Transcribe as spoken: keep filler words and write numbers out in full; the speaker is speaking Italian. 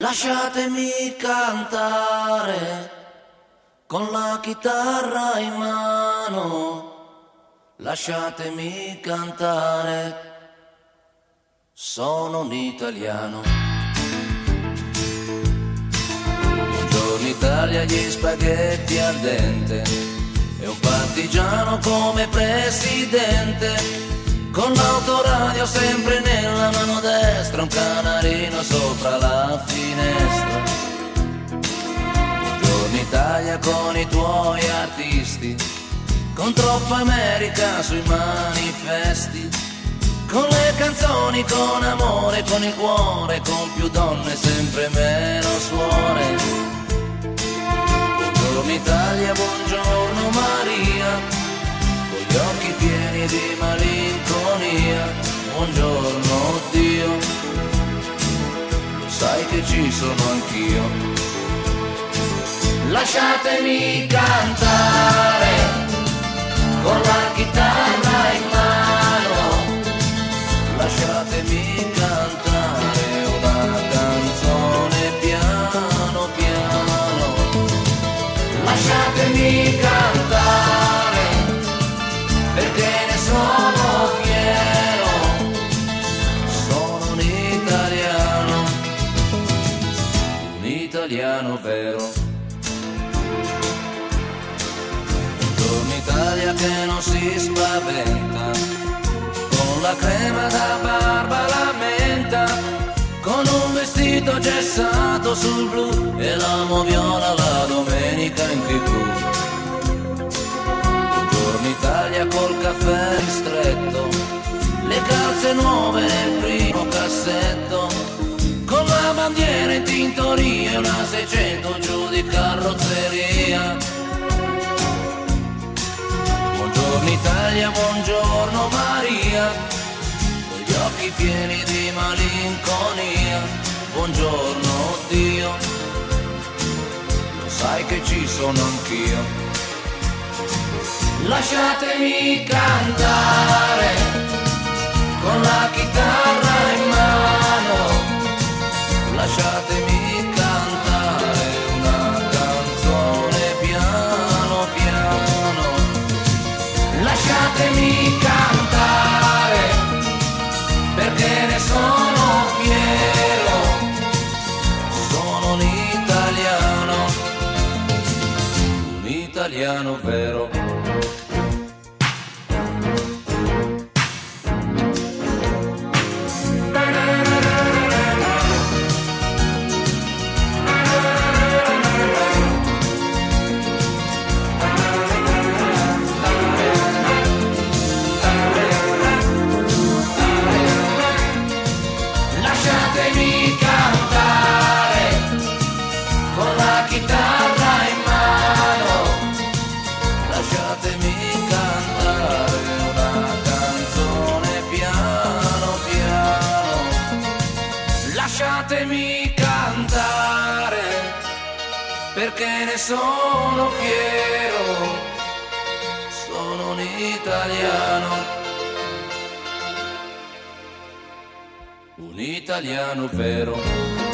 Lasciatemi cantare con la chitarra in mano, lasciatemi cantare, sono un italiano. Buongiorno Italia, gli spaghetti al dente e un partigiano come presidente. Con l'autoradio sempre nella mano destra, un canarino sopra la finestra. Buongiorno Italia con i tuoi artisti, con troppa America sui manifesti, con le canzoni, con amore, con il cuore, con più donne, sempre meno suore. Buongiorno Italia, buongiorno Maria, gli occhi pieni di malinconia, buongiorno Dio, lo sai che ci sono anch'io. Lasciatemi cantare con la chitarra in mano, lasciatemi cantare una canzone piano piano, lasciatemi cantare perché ne sono fiero, sono un italiano, un italiano vero. Buongiorno Italia che non si spaventa, con la crema da barba la menta, con un vestito gessato sul blu e la moviola la domenica in tv. Italia col caffè ristretto, le calze nuove nel primo cassetto, con la bandiera in tintoria e una seicento giù di carrozzeria. Buongiorno Italia, buongiorno Maria, con gli occhi pieni di malinconia, buongiorno Dio, lo sai che ci sono anch'io. Lasciatemi cantare con la chitarra in mano, lasciatemi cantare una canzone piano piano, lasciatemi cantare perché ne sono fiero, sono un italiano, un italiano vero. Lasciatemi cantare perché ne sono fiero, sono un italiano, un italiano vero.